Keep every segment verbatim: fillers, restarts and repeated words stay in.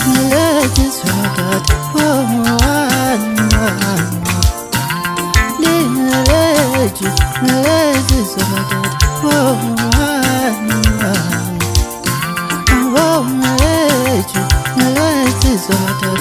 ngalethi swadad ngalethi ngalethi swadad ngalethi ngalethi swadad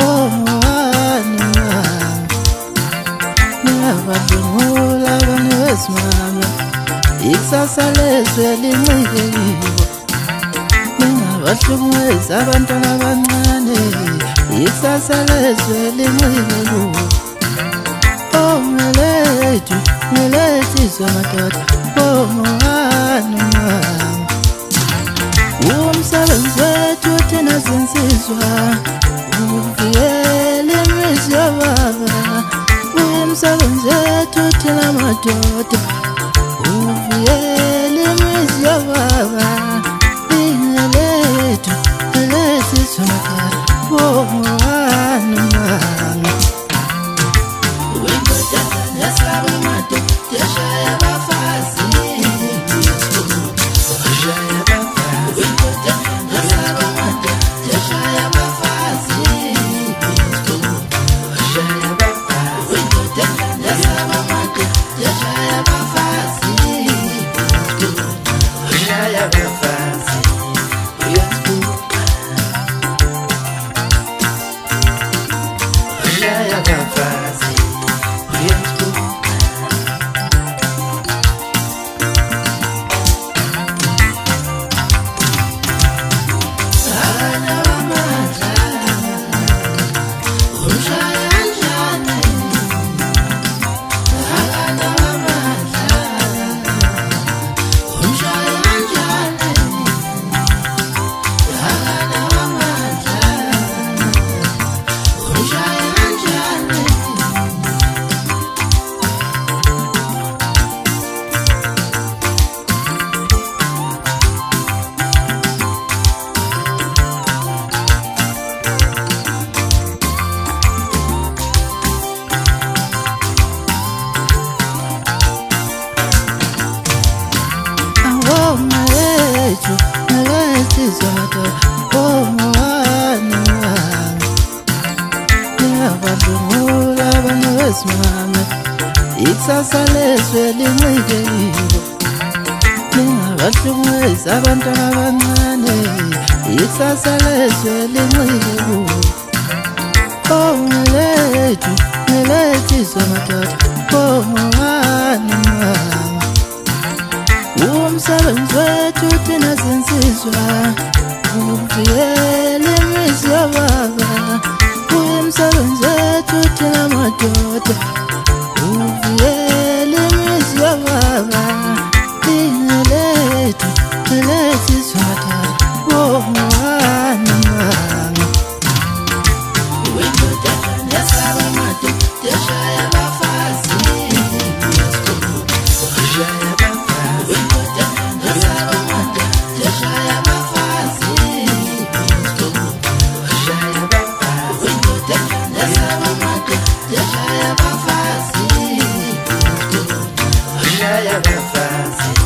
ngiyabadlula abanye besimame ikusasa lezwe lincikekiwe ngingabahlukumeza abantwana abancane ikusasa lezwe lincikekiwe oh ngalethi ngalethi swadad oh umsebenzi wethu thina zinsizwa uvikele imizi yobaba umsebenzi wethu thina madoda uvikele imizi yobaba ingalethi ngalethi swadad oh ngalethi swadad oh ngiyabadlula abanye besimame ikusasa lezwe lincikekiwe ngingabahlukumeza abantwana abancane ikusasa lezwe lincikekiwe oh ngalethi ngalethi swadad oh umsebenzi wethu thina zinsizwa uvikele imizi yobaba umsebenzi wethu thina madoda uvikele imizi yobaba ingalethi ngalethi swadad oh Yeah, yeah, yeah, fancy.